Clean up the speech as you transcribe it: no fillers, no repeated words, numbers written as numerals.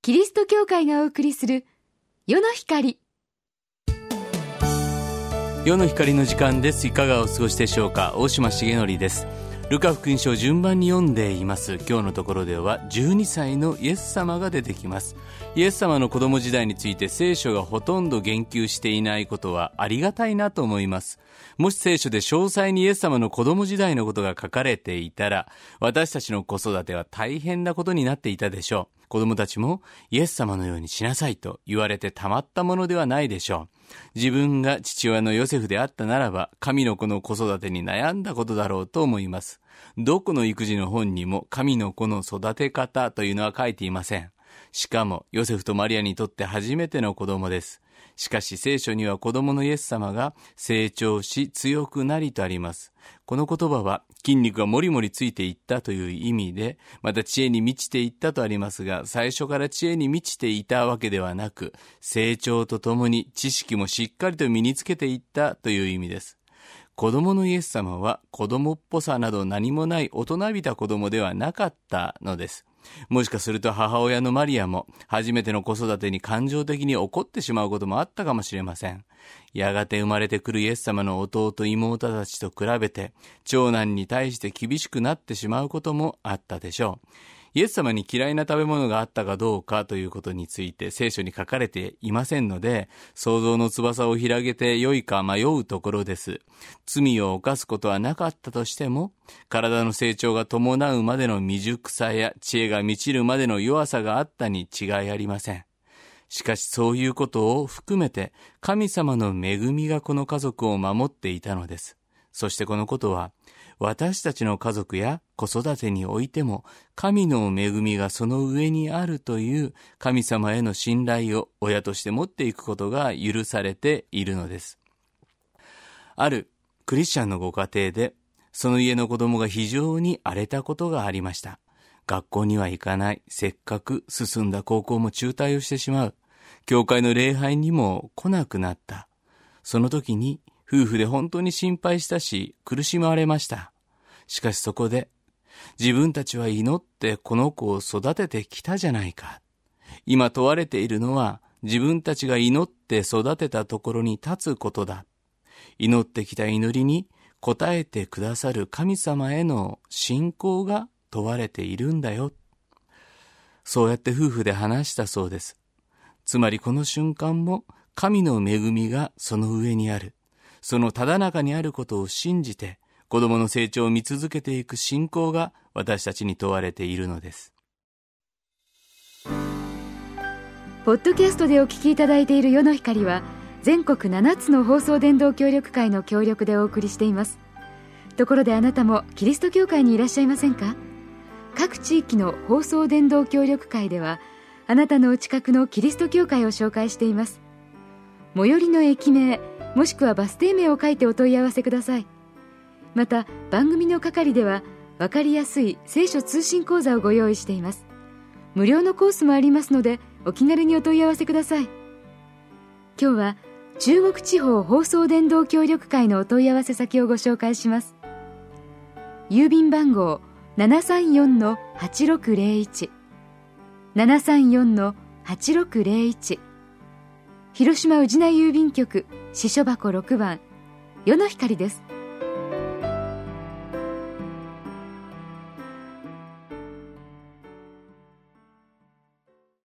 キリスト教会がお送りする夜の光。 夜の光の時間です。いかがお過ごしでしょうか。大島重則です。ルカ福音書を順番に読んでいます。今日のところでは12歳のイエス様が出てきます。イエス様の子供時代について聖書がほとんど言及していないことはありがたいなと思います。もし聖書で詳細にイエス様の子供時代のことが書かれていたら、私たちの子育ては大変なことになっていたでしょう。子供たちもイエス様のようにしなさいと言われてたまったものではないでしょう。自分が父親のヨセフであったならば、神の子の子育てに悩んだことだろうと思います。どこの育児の本にも神の子の育て方というのは書いていません。しかもヨセフとマリアにとって初めての子供です。しかし聖書には子供のイエス様が成長し強くなりとあります。この言葉は筋肉がもりもりついていったという意味で、また知恵に満ちていったとありますが、最初から知恵に満ちていたわけではなく、成長とともに知識もしっかりと身につけていったという意味です。子供のイエス様は子供っぽさなど何もない大人びた子供ではなかったのです。もしかすると母親のマリアも初めての子育てに感情的に怒ってしまうこともあったかもしれません。やがて生まれてくるイエス様の弟妹たちと比べて長男に対して厳しくなってしまうこともあったでしょう。イエス様に嫌いな食べ物があったかどうかということについて聖書に書かれていませんので、想像の翼を広げて良いか迷うところです。罪を犯すことはなかったとしても、体の成長が伴うまでの未熟さや知恵が満ちるまでの弱さがあったに違いありません。しかしそういうことを含めて神様の恵みがこの家族を守っていたのです。そしてこのことは私たちの家族や子育てにおいても神の恵みがその上にあるという神様への信頼を親として持っていくことが許されているのです。あるクリスチャンのご家庭でその家の子供が非常に荒れたことがありました。学校には行かない、せっかく進んだ高校も中退をしてしまう、教会の礼拝にも来なくなった。その時に夫婦で本当に心配したし苦しまれました。しかしそこで自分たちは祈ってこの子を育ててきたじゃないか。今問われているのは自分たちが祈って育てたところに立つことだ。祈ってきた祈りに応えてくださる神様への信仰が問われているんだよ。そうやって夫婦で話したそうです。つまりこの瞬間も神の恵みがその上にある。そのただ中にあることを信じて子供の成長を見続けていく信仰が私たちに問われているのです。 ポッドキャストでお聞きいただいている夜の光は全国7つの放送伝道協力会の協力でお送りしています。ところであなたもキリスト教会にいらっしゃいませんか？各地域の放送伝道協力会ではあなたのお近くのキリスト教会を紹介しています。最寄りの駅名もしくはバス停名を書いてお問い合わせください。また番組の係では分かりやすい聖書通信講座をご用意しています。無料のコースもありますのでお気軽にお問い合わせください。今日は中国地方放送伝道協力会のお問い合わせ先をご紹介します。郵便番号 734-8601 734-8601 広島宇品郵便局支所箱6番夜の光です。